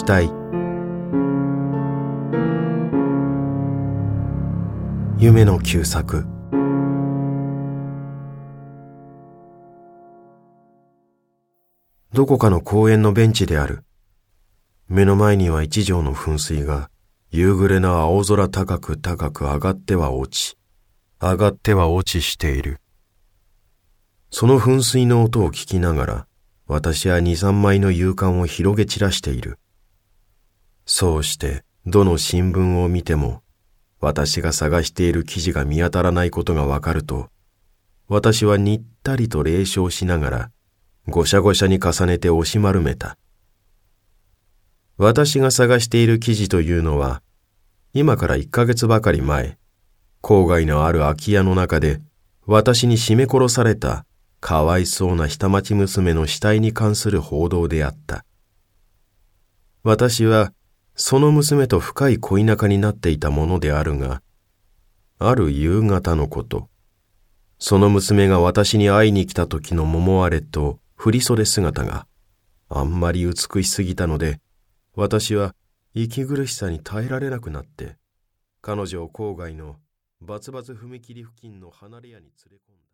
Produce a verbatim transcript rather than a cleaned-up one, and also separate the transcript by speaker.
Speaker 1: 死体。夢の旧作。どこかの公園のベンチである。目の前には一条の噴水が夕暮れの青空高く高く上がっては落ち、上がっては落ちしている。その噴水の音を聞きながら、私は二三枚の夕刊を広げ散らしている。そうして、どの新聞を見ても、私が探している記事が見当たらないことがわかると、私はにったりと冷笑しながら、ごしゃごしゃに重ねて押し丸めた。私が探している記事というのは、今から一ヶ月ばかり前、郊外のある空き家の中で、私に絞め殺されたかわいそうな下町娘の死体に関する報道であった。私は、その娘と深い恋仲になっていたものであるが、ある夕方のこと、その娘が私に会いに来た時の桃割れと振袖姿があんまり美しすぎたので、私は息苦しさに耐えられなくなって、彼女を郊外のバツバツ踏切付近の離れ家に連れ込んだ。